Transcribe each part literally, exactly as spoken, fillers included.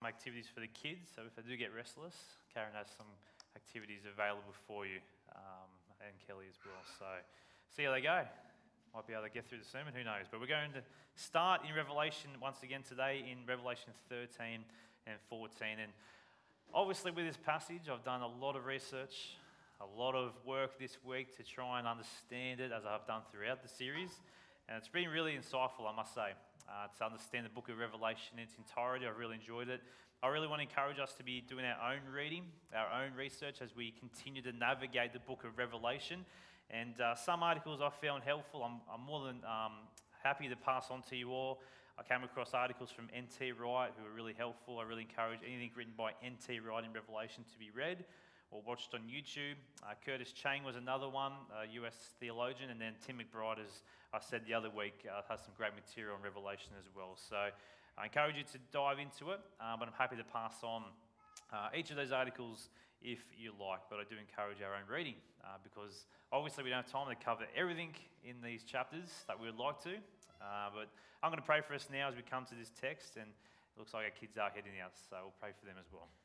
activities for the kids. So if they do get restless, Karen has some activities available for you, um, and Kelly as well. So see how they go. Might be able to get through the sermon, who knows. But we're going to start in Revelation once again today, in Revelation thirteen and fourteen. And obviously with this passage, I've done a lot of research, a lot of work this week to try and understand it, as I've done throughout the series. And it's been really insightful, I must say, uh, to understand the book of Revelation in its entirety. I've really enjoyed it. I really want to encourage us to be doing our own reading, our own research as we continue to navigate the book of Revelation. And uh, some articles I found helpful. I'm, I'm more than um, happy to pass on to you all. I came across articles from N T Wright who were really helpful. I really encourage anything written by N T Wright in Revelation to be read or watched on YouTube. Uh, Curtis Chang was another one, a U S theologian. And then Tim McBride, as I said the other week, uh, has some great material on Revelation as well. So I encourage you to dive into it, uh, but I'm happy to pass on uh, each of those articles if you like. But I do encourage our own reading uh, because obviously we don't have time to cover everything in these chapters that we would like to. Uh, but I'm going to pray for us now as we come to this text, and it looks like our kids are heading out, so we'll pray for them as well.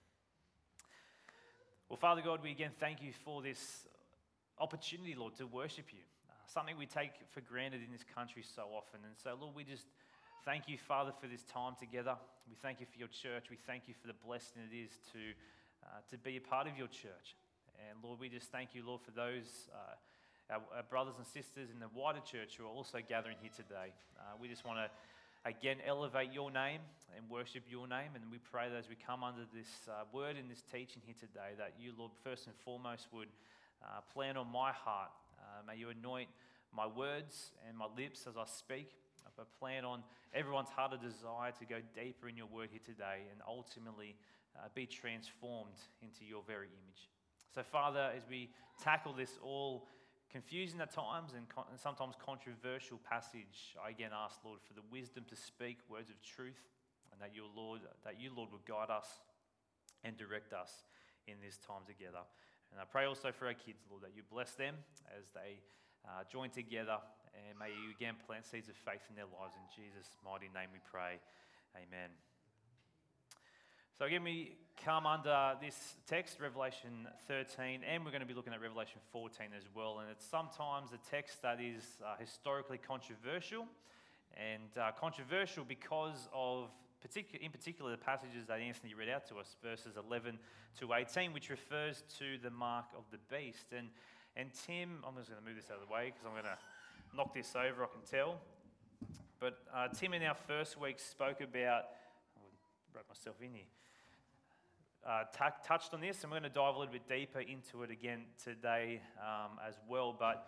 Well, Father God, we again thank you for this opportunity, Lord, to worship you, uh, something we take for granted in this country so often. And so, Lord, we just thank you, Father, for this time together. We thank you for your church. We thank you for the blessing it is to uh, to be a part of your church. And Lord, we just thank you, Lord, for those uh, our, our brothers and sisters in the wider church who are also gathering here today. Uh, we just want to again elevate your name and worship your name. And we pray that as we come under this uh, word and this teaching here today, that you, Lord, first and foremost would uh, plan on my heart. Uh, may you anoint my words and my lips as I speak. But plan on everyone's heart a desire to go deeper in your word here today and ultimately uh, be transformed into your very image. So, Father, as we tackle this all confusing at times and, con- and sometimes controversial passage, I again ask, Lord, for the wisdom to speak words of truth, and that your Lord, that you, Lord, would guide us and direct us in this time together. And I pray also for our kids, Lord, that you bless them as they Uh, join together, and may you again plant seeds of faith in their lives. In Jesus' mighty name we pray. Amen. So again, we come under this text, Revelation thirteen, and we're going to be looking at Revelation fourteen as well. And it's sometimes a text that is uh, historically controversial, and uh, controversial because of, particular, in particular, the passages that Anthony read out to us, verses eleven to eighteen, which refers to the mark of the beast. And And Tim, I'm just going to move this out of the way because I'm going to knock this over, I can tell. But uh, Tim in our first week spoke about, I wrote myself in here, uh, t- touched on this, and we're going to dive a little bit deeper into it again today um, as well. But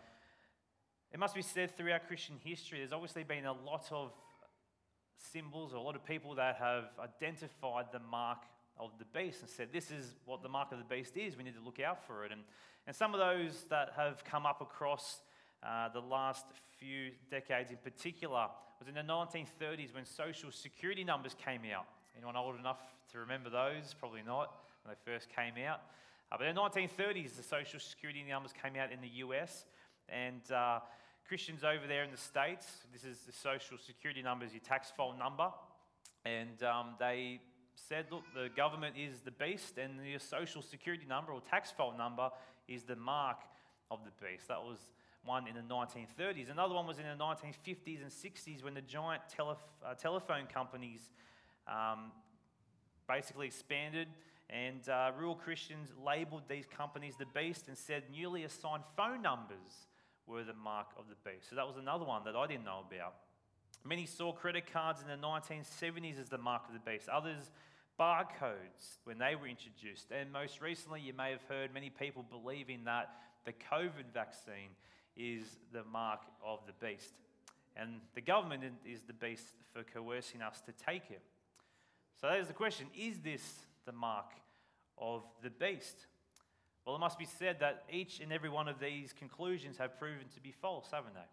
it must be said, throughout Christian history, there's obviously been a lot of symbols, or a lot of people that have identified the mark of the beast and said, this is what the mark of the beast is, we need to look out for it. And and some of those that have come up across uh, the last few decades in particular was in the nineteen thirties when social security numbers came out. Anyone old enough to remember those? Probably not, when they first came out. Uh, but in the nineteen thirties, the social security numbers came out in the U S, and uh, Christians over there in the States, this is the social security number, is your tax file number, and um, they said, look, the government is the beast, and your social security number or tax file number is the mark of the beast. That was one in the nineteen thirties. Another one was in the nineteen fifties and sixties when the giant tele- uh, telephone companies um, basically expanded, and uh, rural Christians labelled these companies the beast and said newly assigned phone numbers were the mark of the beast. So that was another one that I didn't know about. Many saw credit cards in the nineteen seventies as the mark of the beast. Others, barcodes, when they were introduced. And most recently, you may have heard many people believing that the COVID vaccine is the mark of the beast. And the government is the beast for coercing us to take it. So there's the question, is this the mark of the beast? Well, it must be said that each and every one of these conclusions have proven to be false, haven't they?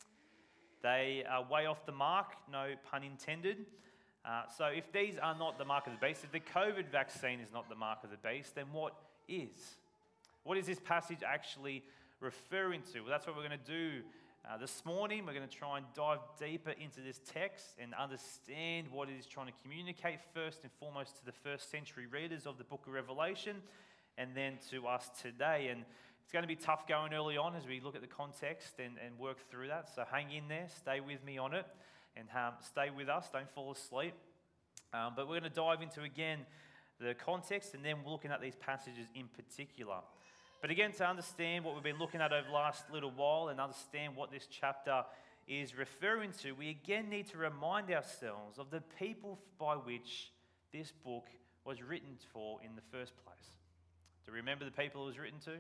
They are way off the mark, no pun intended. Uh, so if these are not the mark of the beast, if the COVID vaccine is not the mark of the beast, then what is? What is this passage actually referring to? Well, that's what we're going to do Uh, this morning, we're going to try and dive deeper into this text and understand what it is trying to communicate first and foremost to the first century readers of the book of Revelation, and then to us today. And it's going to be tough going early on as we look at the context and, and work through that. So hang in there, stay with me on it, and um, stay with us, don't fall asleep. Um, but we're going to dive into, again, the context, and then we're looking at these passages in particular. But again, to understand what we've been looking at over the last little while and understand what this chapter is referring to, we again need to remind ourselves of the people by which this book was written for in the first place. Do you remember the people it was written to?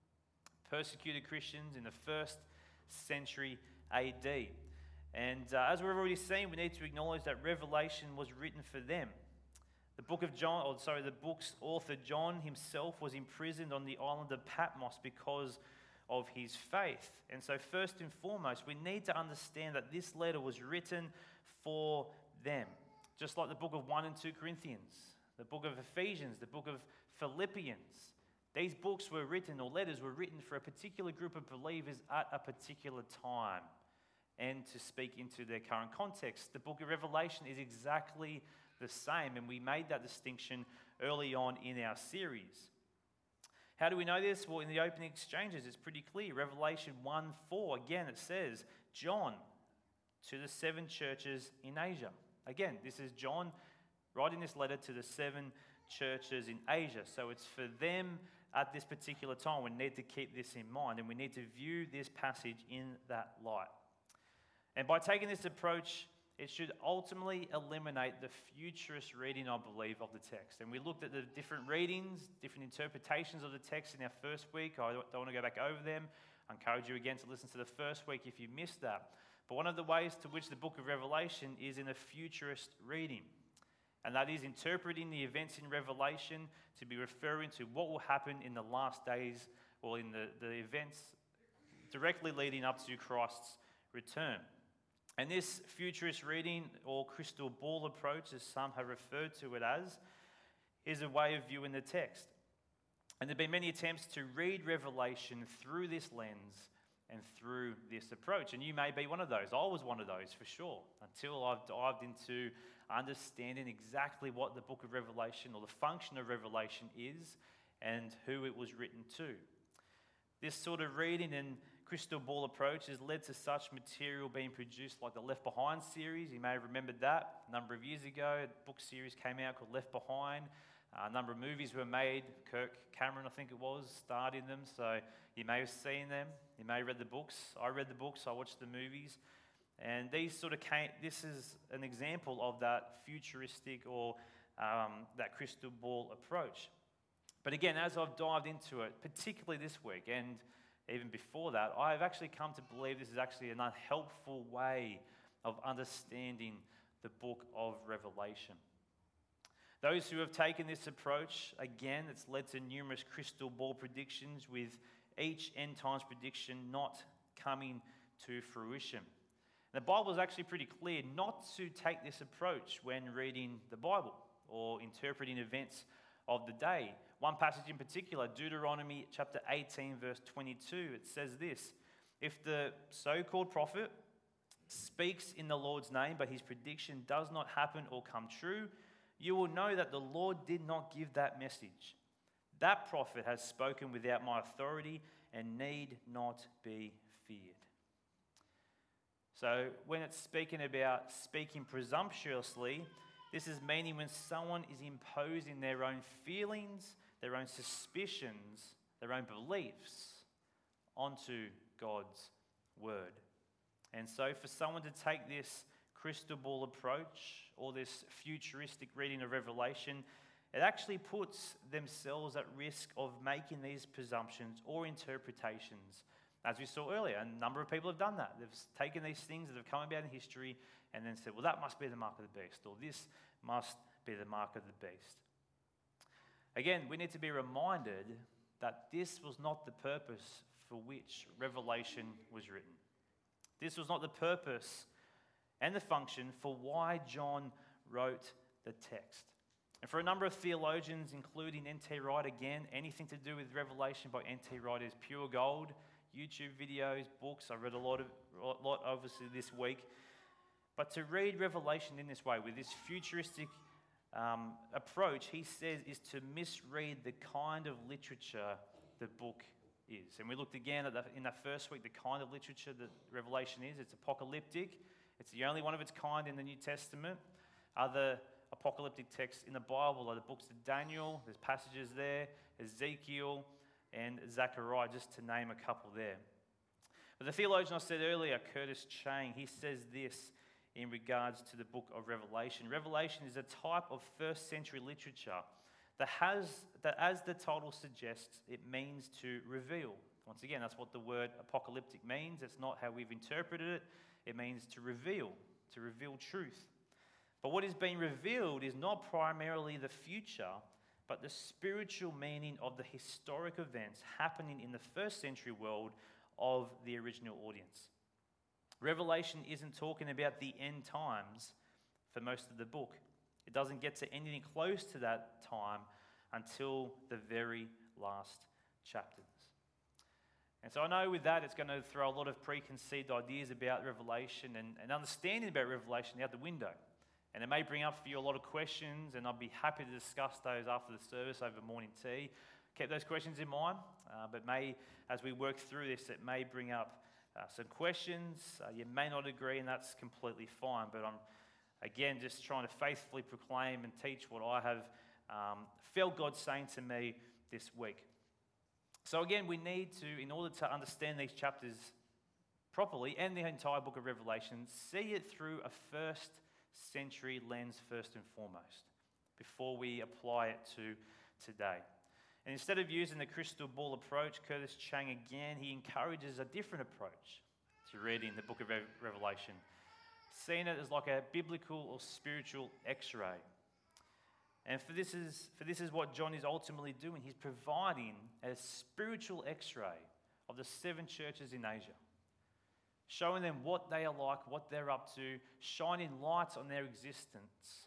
Persecuted Christians in the first century A D. And uh, as we've already seen, we need to acknowledge that Revelation was written for them. The book of John, or sorry, the book's author John himself was imprisoned on the island of Patmos because of his faith. And so first and foremost, we need to understand that this letter was written for them. Just like the book of First and Second Corinthians, the book of Ephesians, the book of Philippians. These books were written, or letters were written for a particular group of believers at a particular time and to speak into their current context. The book of Revelation is exactly the same, and we made that distinction early on in our series. How do we know this? Well, in the opening exchanges, it's pretty clear. Revelation one four, again, it says, John, to the seven churches in Asia. Again, this is John writing this letter to the seven churches in Asia. So it's for them at this particular time. We need to keep this in mind, and we need to view this passage in that light. And by taking this approach, it should ultimately eliminate the futurist reading, I believe, of the text. And we looked at the different readings, different interpretations of the text in our first week. I don't want to go back over them. I encourage you again to listen to the first week if you missed that. But one of the ways to which the book of Revelation is in a futurist reading, and that is interpreting the events in Revelation to be referring to what will happen in the last days, or in the, the events directly leading up to Christ's return. And this futurist reading, or crystal ball approach, as some have referred to it as, is a way of viewing the text. And there have been many attempts to read Revelation through this lens and through this approach. And you may be one of those. I was one of those for sure, until I've dived into understanding exactly what the book of Revelation, or the function of Revelation, is and who it was written to. This sort of reading and crystal ball approach has led to such material being produced like the Left Behind series. You may have remembered that a number of years ago. A book series came out called Left Behind. Uh, a number of movies were made. Kirk Cameron, I think it was, starred in them. So you may have seen them. You may have read the books. I read the books. I watched the movies. And these sort of came, this is an example of that futuristic or um, that crystal ball approach. But again, as I've dived into it, particularly this week, and even before that, I've actually come to believe this is actually an unhelpful way of understanding the book of Revelation. Those who have taken this approach, again, it's led to numerous crystal ball predictions, with each end times prediction not coming to fruition. The Bible is actually pretty clear not to take this approach when reading the Bible or interpreting events of the day. One passage in particular, Deuteronomy chapter eighteen, verse twenty-two, it says this: if the so-called prophet speaks in the Lord's name, but his prediction does not happen or come true, you will know that the Lord did not give that message. That prophet has spoken without my authority and need not be feared. So when it's speaking about speaking presumptuously, this is meaning when someone is imposing their own feelings, their own suspicions, their own beliefs onto God's word. And so for someone to take this crystal ball approach or this futuristic reading of Revelation, it actually puts themselves at risk of making these presumptions or interpretations. As we saw earlier, a number of people have done that. They've taken these things that have come about in history and then said, well, that must be the mark of the beast, or this must be the mark of the beast. Again, we need to be reminded that this was not the purpose for which Revelation was written. This was not the purpose and the function for why John wrote the text. And for a number of theologians, including N T Wright, again, anything to do with Revelation by N T Wright is pure gold. YouTube videos, books. I read a lot of a lot obviously this week. But to read Revelation in this way, with this futuristic um, approach, he says, is to misread the kind of literature the book is. And we looked again at the, in that first week, the kind of literature that Revelation is. It's apocalyptic. It's the only one of its kind in the New Testament. Other apocalyptic texts in the Bible are the books of Daniel. There's passages there, Ezekiel and Zechariah, just to name a couple there. But the theologian I said earlier, Curtis Chang, he says this in regards to the book of Revelation. Revelation is a type of first century literature that has, that as the title suggests, it means to reveal. Once again, that's what the word apocalyptic means. It's not how we've interpreted it. It means to reveal, to reveal truth. But what is being revealed is not primarily the future, but the spiritual meaning of the historic events happening in the first century world of the original audience. Revelation isn't talking about the end times for most of the book. It doesn't get to anything close to that time until the very last chapters. And so I know with that it's going to throw a lot of preconceived ideas about Revelation and, and understanding about Revelation out the window. And it may bring up for you a lot of questions, and I'd be happy to discuss those after the service over morning tea. Keep those questions in mind, uh, but may, as we work through this, it may bring up uh, some questions. Uh, you may not agree, and that's completely fine, but I'm, again, just trying to faithfully proclaim and teach what I have um, felt God saying to me this week. So again, we need to, in order to understand these chapters properly, and the entire book of Revelation, see it through a first century lens first and foremost, before we apply it to today. And instead of using the crystal ball approach, Curtis Chang again, he encourages a different approach to reading the book of Revelation, seeing it as like a biblical or spiritual x-ray. And for this is for this is what John is ultimately doing. He's providing a spiritual x-ray of the seven churches in Asia, showing them what they are like, what they're up to, shining light on their existence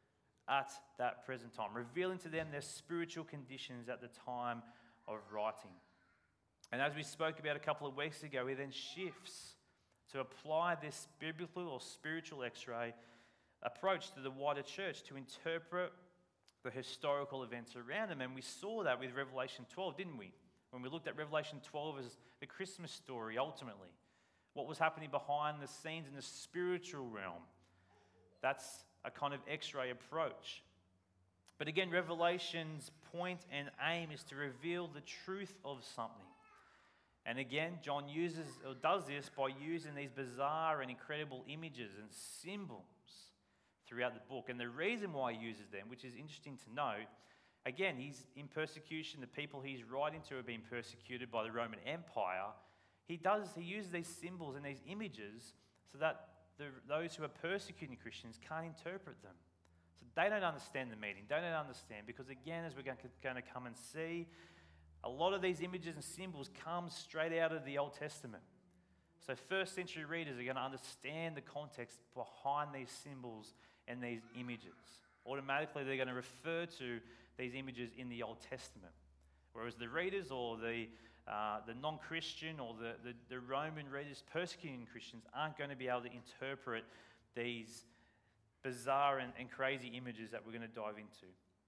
at that present time, revealing to them their spiritual conditions at the time of writing. And as we spoke about a couple of weeks ago, he then shifts to apply this biblical or spiritual x-ray approach to the wider church to interpret the historical events around them. And we saw that with Revelation twelve, didn't we? When we looked at Revelation twelve as the Christmas story, ultimately. What was happening behind the scenes in the spiritual realm. That's a kind of x-ray approach. But again, Revelation's point and aim is to reveal the truth of something. And again, John uses or does this by using these bizarre and incredible images and symbols throughout the book. And the reason why he uses them, which is interesting to note, again, he's in persecution. The people he's writing to are being persecuted by the Roman Empire. He does. He uses these symbols and these images so that the, those who are persecuting Christians can't interpret them. So they don't understand the meaning. They don't understand because, again, as we're going to, going to come and see, a lot of these images and symbols come straight out of the Old Testament. So first century readers are going to understand the context behind these symbols and these images. Automatically, they're going to refer to these images in the Old Testament. Whereas the readers or the Uh, the non-Christian or the, the, the Roman readers persecuting Christians aren't going to be able to interpret these bizarre and, and crazy images that we're going to dive into.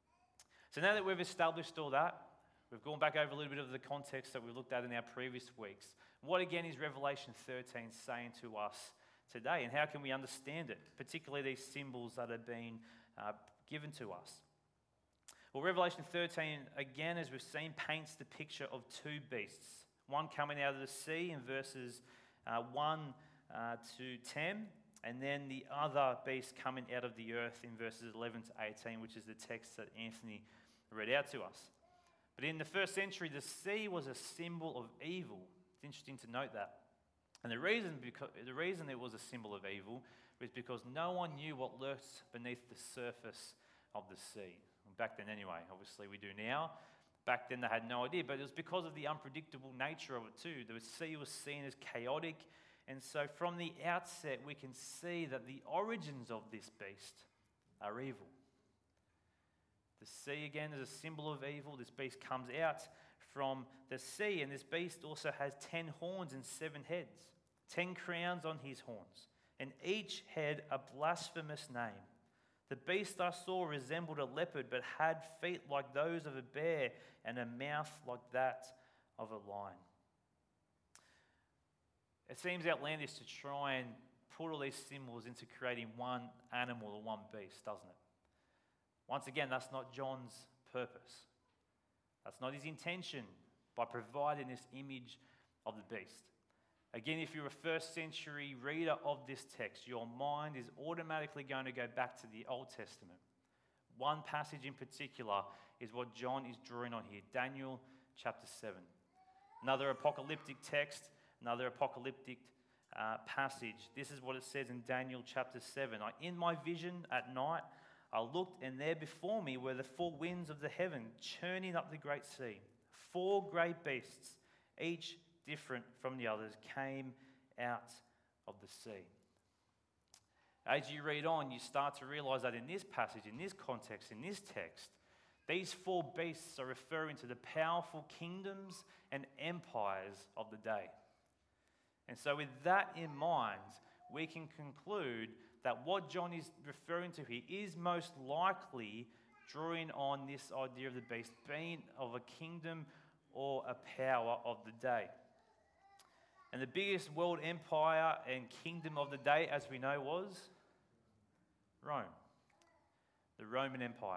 So now that we've established all that, we've gone back over a little bit of the context that we looked at in our previous weeks. What again is Revelation thirteen saying to us today, and how can we understand it, particularly these symbols that are being uh, given to us? Well, Revelation thirteen, again, as we've seen, paints the picture of two beasts. One coming out of the sea in verses uh, one uh, to ten, and then the other beast coming out of the earth in verses eleven to eighteen, which is the text that Anthony read out to us. But in the first century, the sea was a symbol of evil. It's interesting to note that. And the reason, because, the reason it was a symbol of evil was because no one knew what lurked beneath the surface of the sea. Back then anyway, obviously we do now. Back then they had no idea, but it was because of the unpredictable nature of it too. The sea was seen as chaotic, and so from the outset we can see that the origins of this beast are evil. The sea again is a symbol of evil. This beast comes out from the sea. And this beast also has ten horns and seven heads, ten crowns on his horns, and each head a blasphemous name. The beast I saw resembled a leopard, but had feet like those of a bear and a mouth like that of a lion. It seems outlandish to try and put all these symbols into creating one animal or one beast, doesn't it? Once again, that's not John's purpose. That's not his intention by providing this image of the beast. Again, if you're a first century reader of this text, your mind is automatically going to go back to the Old Testament. One passage in particular is what John is drawing on here, Daniel chapter seven. Another apocalyptic text, another apocalyptic uh, passage. This is what it says in Daniel chapter seven. I, in my vision at night, I looked, and there before me were the four winds of the heaven, churning up the great sea. Four great beasts, each different from the others, came out of the sea. As you read on, you start to realize that in this passage, in this context, in this text, these four beasts are referring to the powerful kingdoms and empires of the day. And so with that in mind, we can conclude that what John is referring to here is most likely drawing on this idea of the beast being of a kingdom or a power of the day. And the biggest world empire and kingdom of the day, as we know, was Rome, the Roman Empire.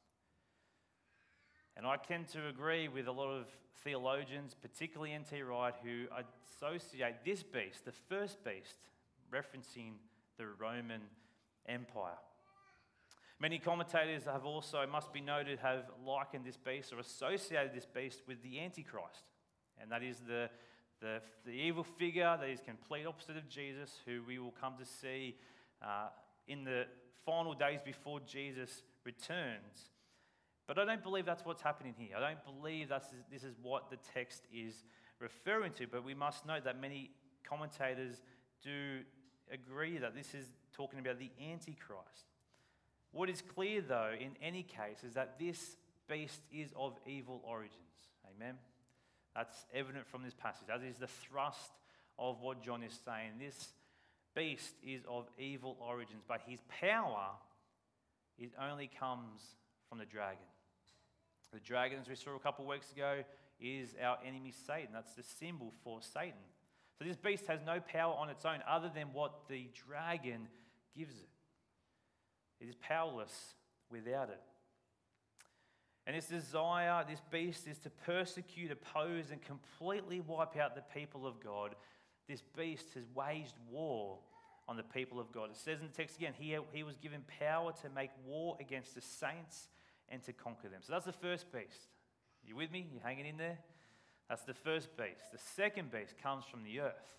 And I tend to agree with a lot of theologians, particularly N T Wright, who associate this beast, the first beast, referencing the Roman Empire. Many commentators have also, it must be noted, have likened this beast or associated this beast with the Antichrist. And that is the, the, the evil figure that is complete opposite of Jesus, who we will come to see uh, in the final days before Jesus returns. But I don't believe that's what's happening here. I don't believe that's, this is what the text is referring to. But we must note that many commentators do agree that this is talking about the Antichrist. What is clear, though, in any case, is that this beast is of evil origins. Amen? That's evident from this passage. That is the thrust of what John is saying. This beast is of evil origins, but his power it only comes from the dragon. The dragon, as we saw a couple of weeks ago, is our enemy Satan. That's the symbol for Satan. So this beast has no power on its own other than what the dragon gives it. It is powerless without it. And its desire, this beast, is to persecute, oppose, and completely wipe out the people of God. This beast has waged war on the people of God. It says in the text again, he, he was given power to make war against the saints and to conquer them. So that's the first beast. You with me? You hanging in there? That's the first beast. The second beast comes from the earth.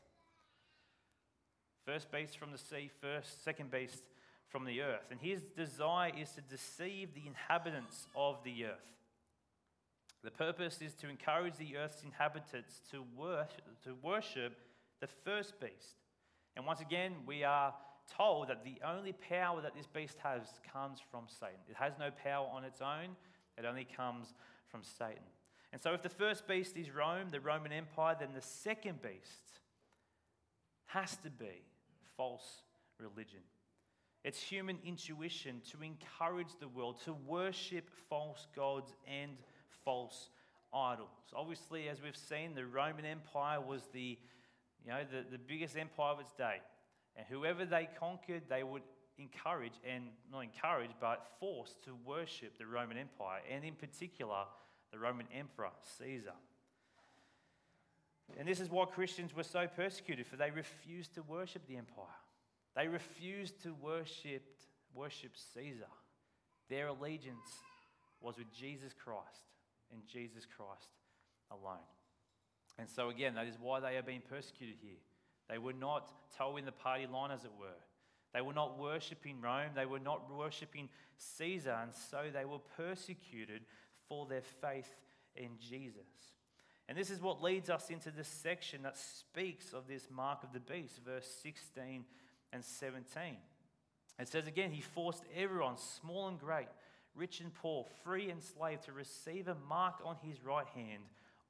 First beast from the sea, first, second beast from the earth. And his desire is to deceive the inhabitants of the earth. The purpose is to encourage the earth's inhabitants to worship, to worship the first beast. And once again, we are told that the only power that this beast has comes from Satan. It has no power on its own. It only comes from Satan. And so if the first beast is Rome, the Roman Empire, then the second beast has to be false religion. It's human intuition to encourage the world to worship false gods and false idols. Obviously, as we've seen, the Roman Empire was the, you know, the, the biggest empire of its day. And whoever they conquered, they would encourage, and not encourage, but force to worship the Roman Empire, and in particular, the Roman Emperor, Caesar. And this is why Christians were so persecuted, for they refused to worship the empire. They refused to worship, worship Caesar. Their allegiance was with Jesus Christ and Jesus Christ alone. And so again, that is why they are being persecuted here. They were not towing the party line, as it were. They were not worshipping Rome. They were not worshipping Caesar. And so they were persecuted for their faith in Jesus. And this is what leads us into this section that speaks of this mark of the beast, verse sixteen and seventeen. It says again, he forced everyone, small and great, rich and poor, free and slave, to receive a mark on his right hand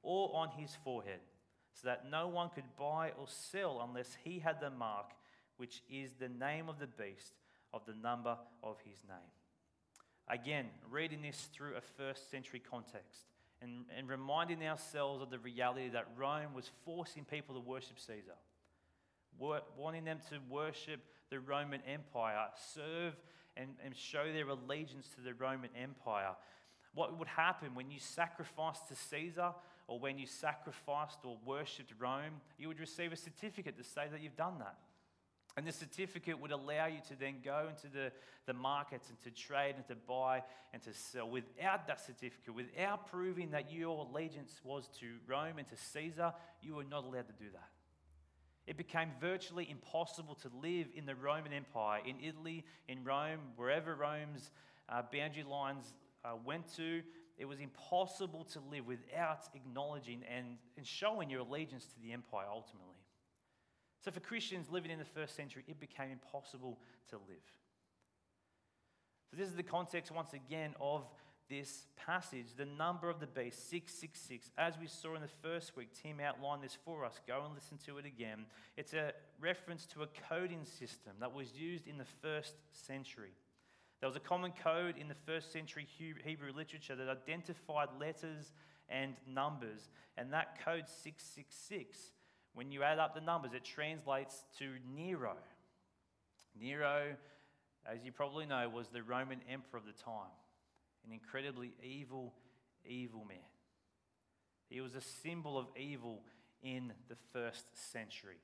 or on his forehead, so that no one could buy or sell unless he had the mark, which is the name of the beast, of the number of his name. Again, reading this through a first century context and, and reminding ourselves of the reality that Rome was forcing people to worship Caesar, wanting them to worship the Roman Empire, serve and, and show their allegiance to the Roman Empire. What would happen when you sacrificed to Caesar, or when you sacrificed or worshipped Rome, you would receive a certificate to say that you've done that. And the certificate would allow you to then go into the, the markets and to trade and to buy and to sell. Without that certificate, without proving that your allegiance was to Rome and to Caesar, you were not allowed to do that. It became virtually impossible to live in the Roman Empire, in Italy, in Rome, wherever Rome's uh, boundary lines uh, went to. It was impossible to live without acknowledging and, and showing your allegiance to the empire ultimately. So for Christians living in the first century, it became impossible to live. So this is the context, once again, of this passage. The number of the beast, six six six. As we saw in the first week, Tim outlined this for us. Go and listen to it again. It's a reference to a coding system that was used in the first century. There was a common code in the first century Hebrew literature that identified letters and numbers. And that code six six six, when you add up the numbers, it translates to Nero. Nero, as you probably know, was the Roman emperor of the time. An incredibly evil, evil man. He was a symbol of evil in the first century.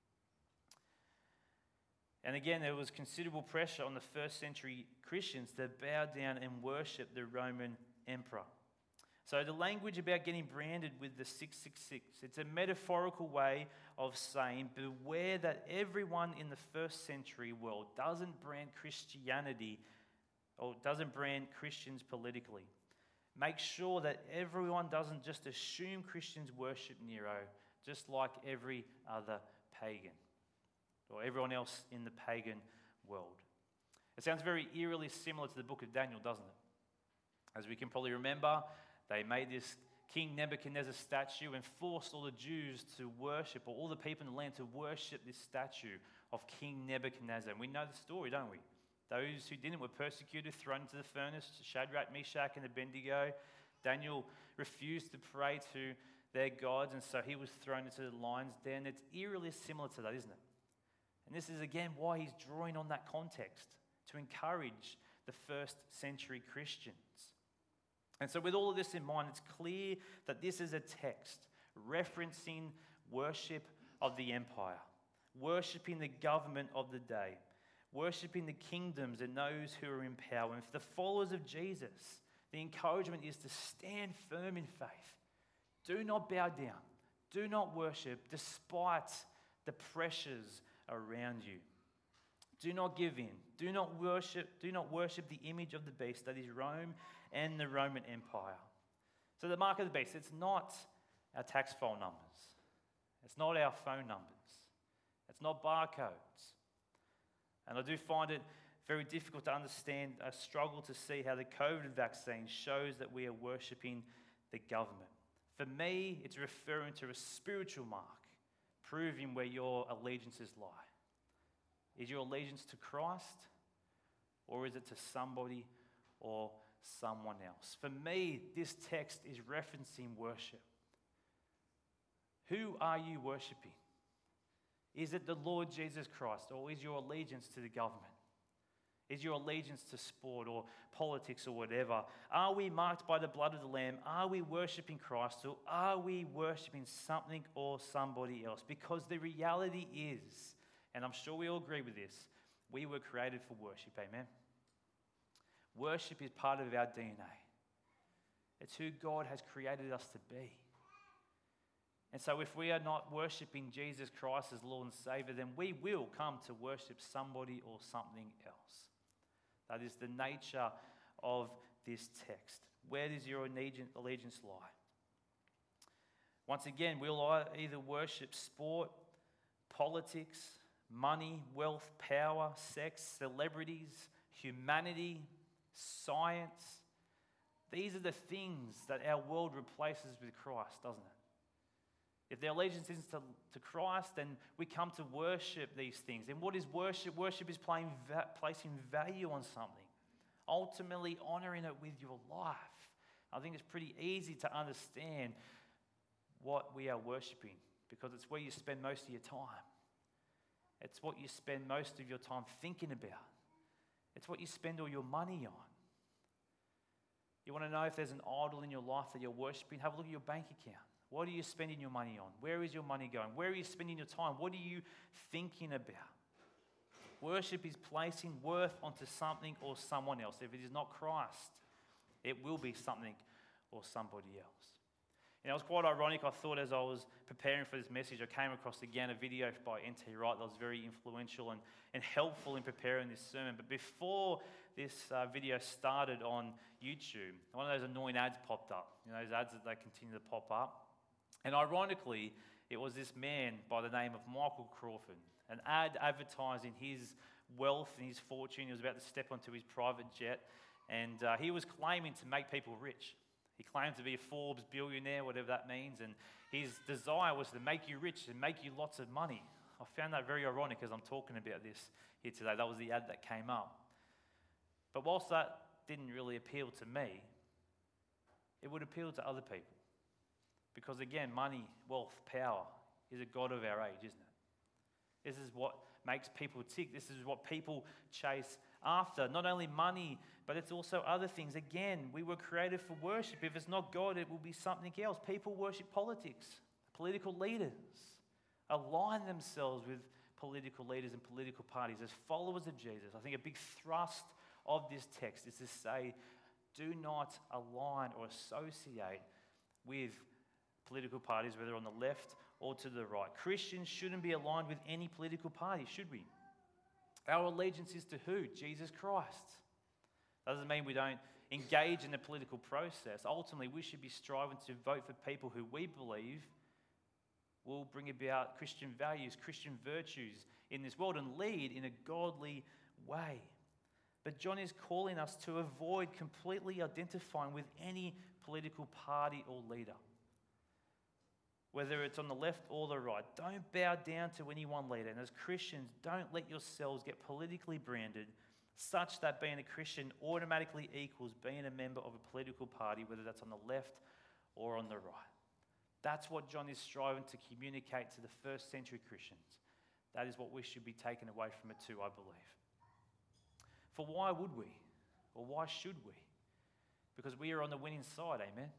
And again, there was considerable pressure on the first century Christians to bow down and worship the Roman emperor. So the language about getting branded with the six six six, it's a metaphorical way of saying, beware that everyone in the first century world doesn't brand Christianity or doesn't brand Christians politically. Make sure that everyone doesn't just assume Christians worship Nero, just like every other pagan, or everyone else in the pagan world. It sounds very eerily similar to the book of Daniel, doesn't it? As we can probably remember, they made this King Nebuchadnezzar statue and forced all the Jews to worship, or all the people in the land to worship this statue of King Nebuchadnezzar. And we know the story, don't we? Those who didn't were persecuted, thrown into the furnace, Shadrach, Meshach, and Abednego. Daniel refused to pray to their gods, and so he was thrown into the lion's den. It's eerily similar to that, isn't it? And this is again why he's drawing on that context, to encourage the first century Christians. And so with all of this in mind, it's clear that this is a text referencing worship of the empire, worshipping the government of the day, worshipping the kingdoms and those who are in power. And for the followers of Jesus, the encouragement is to stand firm in faith. Do not bow down. Do not worship despite the pressures around you. Do not give in. Do not worship, do not worship the image of the beast, that is Rome and the Roman Empire. So the mark of the beast, it's not our tax file numbers. It's not our phone numbers. It's not barcodes. And I do find it very difficult to understand, I struggle to see how the COVID vaccine shows that we are worshipping the government. For me, it's referring to a spiritual mark, proving where your allegiances lie. Is your allegiance to Christ, or is it to somebody or someone else? For me, this text is referencing worship. Who are you worshipping? Is it the Lord Jesus Christ, or is your allegiance to the government? Is your allegiance to sport or politics or whatever? Are we marked by the blood of the Lamb? Are we worshipping Christ, or are we worshipping something or somebody else? Because the reality is, and I'm sure we all agree with this, we were created for worship, amen? Worship is part of our D N A. It's who God has created us to be. And so if we are not worshipping Jesus Christ as Lord and Savior, then we will come to worship somebody or something else. That is the nature of this text. Where does your allegiance lie? Once again, we'll either worship sport, politics, money, wealth, power, sex, celebrities, humanity, science, These are the things that our world replaces with Christ, doesn't it? If their allegiance isn't to, to Christ, then we come to worship these things. And what is worship? Worship is playing, placing value on something, ultimately honouring it with your life. I think it's pretty easy to understand what we are worshipping because it's where you spend most of your time. It's what you spend most of your time thinking about. It's what you spend all your money on. You want to know if there's an idol in your life that you're worshipping? Have a look at your bank account. What are you spending your money on? Where is your money going? Where are you spending your time? What are you thinking about? Worship is placing worth onto something or someone else. If it is not Christ, it will be something or somebody else. And it was quite ironic. I thought as I was preparing for this message, I came across again a video by N T Wright that was very influential and, and helpful in preparing this sermon. But before this uh, video started on YouTube, one of those annoying ads popped up. You know, those ads that they continue to pop up. And ironically, it was this man by the name of Michael Crawford, an ad advertising his wealth and his fortune. He was about to step onto his private jet, and uh, he was claiming to make people rich. He claimed to be a Forbes billionaire, whatever that means, and his desire was to make you rich and make you lots of money. I found that very ironic as I'm talking about this here today. That was the ad that came up. But whilst that didn't really appeal to me, it would appeal to other people. Because again, money, wealth, power is a god of our age, isn't it? This is what makes people tick. This is what people chase after. Not only money, but it's also other things. Again, we were created for worship. If it's not God, it will be something else. People worship politics. Political leaders align themselves with political leaders and political parties as followers of Jesus. I think a big thrust of this text is to say, do not align or associate with political parties, whether on the left or to the right. Christians shouldn't be aligned with any political party, should we? Our allegiance is to who? Jesus Christ. Doesn't mean we don't engage in the political process. Ultimately, we should be striving to vote for people who we believe will bring about Christian values, Christian virtues in this world and lead in a godly way. But John is calling us to avoid completely identifying with any political party or leader, whether it's on the left or the right. Don't bow down to any one leader. And as Christians, don't let yourselves get politically branded such that being a Christian automatically equals being a member of a political party, whether that's on the left or on the right. That's what John is striving to communicate to the first century Christians. That is what we should be taken away from it too, I believe. For why would we? Or why should we? Because we are on the winning side, amen?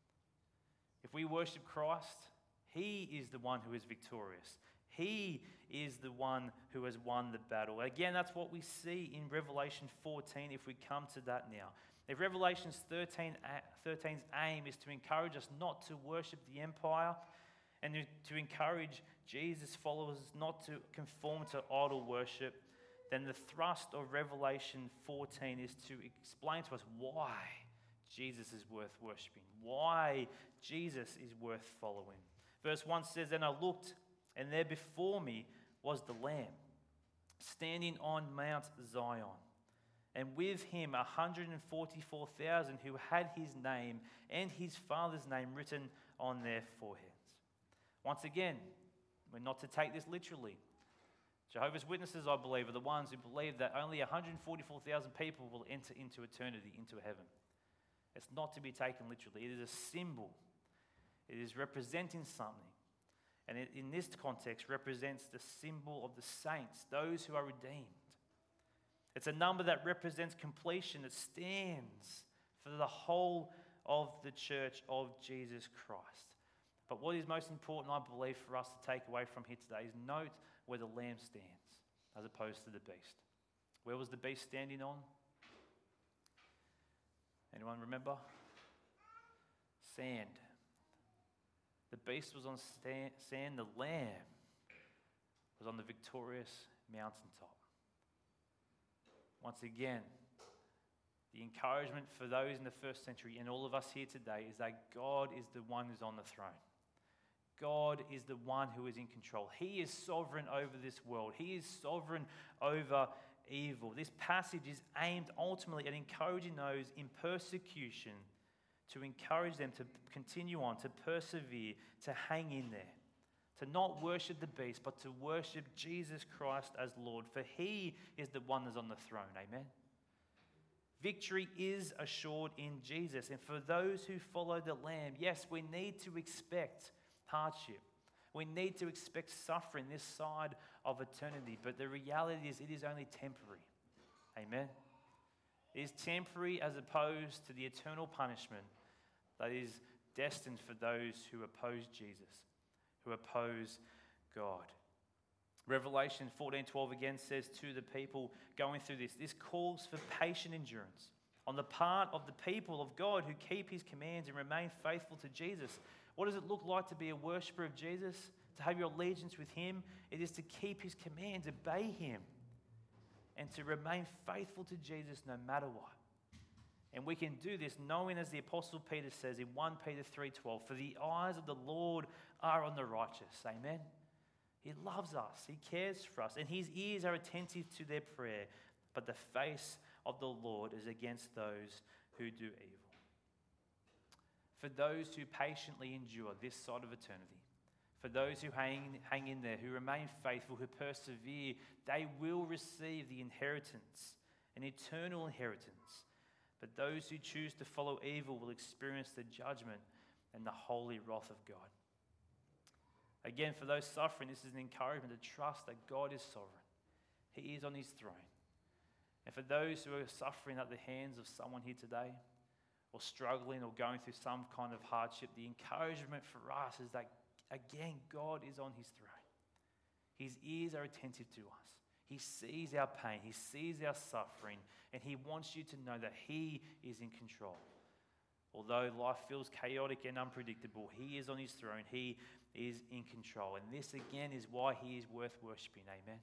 If we worship Christ, He is the one who is victorious. He is the one who has won the battle. Again, that's what we see in Revelation fourteen if we come to that now. If Revelation thirteen's aim is to encourage us not to worship the empire and to encourage Jesus' followers not to conform to idol worship, then the thrust of Revelation fourteen is to explain to us why Jesus is worth worshipping, why Jesus is worth following. Verse one says, "Then I looked, and there before me was the Lamb, standing on Mount Zion, and with him one hundred forty-four thousand who had his name and his Father's name written on their foreheads." Once again, we're not to take this literally. Jehovah's Witnesses, I believe, are the ones who believe that only one hundred forty-four thousand people will enter into eternity, into heaven. It's not to be taken literally. It is a symbol. It is representing something. And it, in this context, represents the symbol of the saints, those who are redeemed. It's a number that represents completion. It stands for the whole of the church of Jesus Christ. But what is most important, I believe, for us to take away from here today is note where the Lamb stands as opposed to the beast. Where was the beast standing on? Anyone remember? Sand. The beast was on sand. The Lamb was on the victorious mountaintop. Once again, the encouragement for those in the first century and all of us here today is that God is the one who's on the throne. God is the one who is in control. He is sovereign over this world. He is sovereign over evil. This passage is aimed ultimately at encouraging those in persecution to encourage them to continue on, to persevere, to hang in there, to not worship the beast, but to worship Jesus Christ as Lord, for he is the one that's on the throne. Amen. Victory is assured in Jesus. And for those who follow the Lamb, yes, we need to expect hardship. We need to expect suffering this side of eternity. But the reality is it is only temporary. Amen. It is temporary as opposed to the eternal punishment that is destined for those who oppose Jesus, who oppose God. Revelation fourteen twelve again says to the people going through this, this calls for patient endurance on the part of the people of God who keep his commands and remain faithful to Jesus. What does it look like to be a worshipper of Jesus? To have your allegiance with him? It is to keep his commands, obey him, and to remain faithful to Jesus no matter what. And we can do this knowing, as the Apostle Peter says in First Peter three twelve, for the eyes of the Lord are on the righteous. Amen. He loves us. He cares for us. And his ears are attentive to their prayer. But the face of the Lord is against those who do evil. For those who patiently endure this side of eternity, for those who hang, hang in there, who remain faithful, who persevere, they will receive the inheritance, an eternal inheritance. But those who choose to follow evil will experience the judgment and the holy wrath of God. Again, for those suffering, this is an encouragement to trust that God is sovereign. He is on his throne. And for those who are suffering at the hands of someone here today, or struggling or going through some kind of hardship, the encouragement for us is that, again, God is on his throne. His ears are attentive to us. He sees our pain. He sees our suffering. And he wants you to know that he is in control. Although life feels chaotic and unpredictable, he is on his throne. He is in control. And this, again, is why he is worth worshipping. Amen.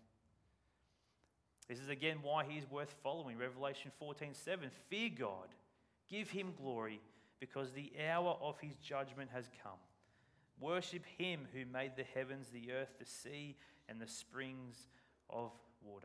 This is, again, why he is worth following. Revelation fourteen seven, fear God. Give him glory, because the hour of his judgment has come. Worship him who made the heavens, the earth, the sea, and the springs of water.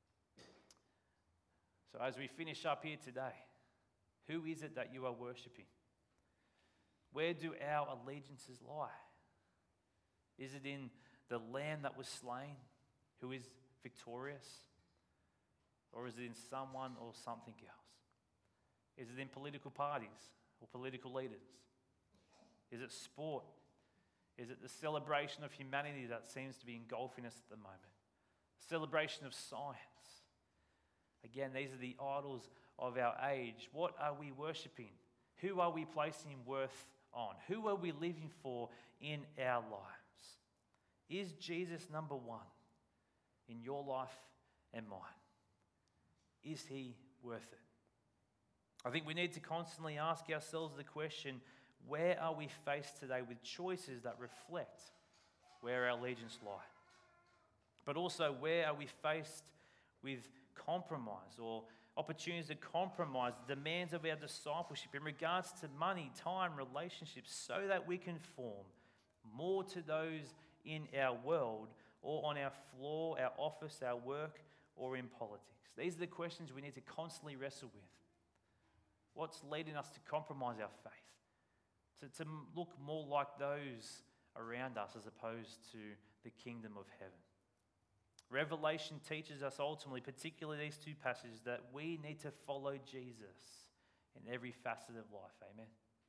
So as we finish up here today, who is it that you are worshipping? Where do our allegiances lie? Is it in the Lamb that was slain, who is victorious? Or is it in someone or something else? Is it in political parties or political leaders? Is it sport? Is it the celebration of humanity that seems to be engulfing us at the moment? Celebration of science. Again, these are the idols of our age. What are we worshipping? Who are we placing worth on? Who are we living for in our lives? Is Jesus number one in your life and mine? Is he worth it? I think we need to constantly ask ourselves the question, where are we faced today with choices that reflect where our allegiance lie? But also, where are we faced with compromise or opportunities to compromise the demands of our discipleship in regards to money, time, relationships, so that we conform more to those in our world or on our floor, our office, our work, or in politics? These are the questions we need to constantly wrestle with. What's leading us to compromise our faith? To, to look more like those around us as opposed to the kingdom of heaven. Revelation teaches us ultimately, particularly these two passages, that we need to follow Jesus in every facet of life. Amen.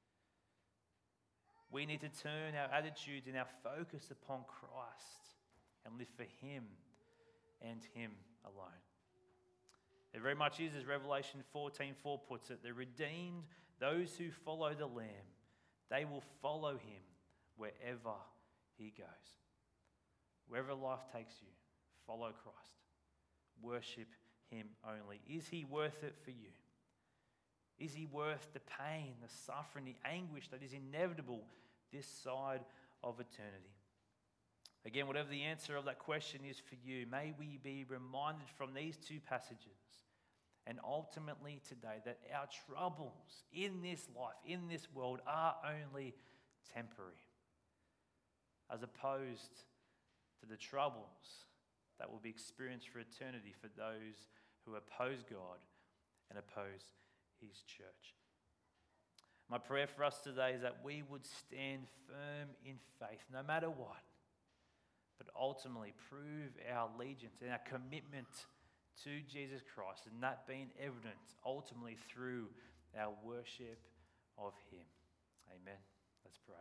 We need to turn our attitudes and our focus upon Christ and live for him and him alone. It very much is, as Revelation fourteen four puts it, the redeemed, those who follow the Lamb, they will follow him wherever he goes. Wherever life takes you, follow Christ. Worship him only. Is he worth it for you? Is he worth the pain, the suffering, the anguish that is inevitable this side of eternity? Again, whatever the answer of that question is for you, may we be reminded from these two passages and ultimately today that our troubles in this life, in this world, are only temporary, as opposed to the troubles that will be experienced for eternity for those who oppose God and oppose his church. My prayer for us today is that we would stand firm in faith, no matter what, but ultimately prove our allegiance and our commitment to Jesus Christ, and that being evident ultimately through our worship of Him. Amen. Let's pray.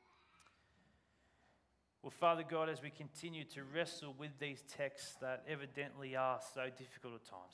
Well, Father God, as we continue to wrestle with these texts that evidently are so difficult at times,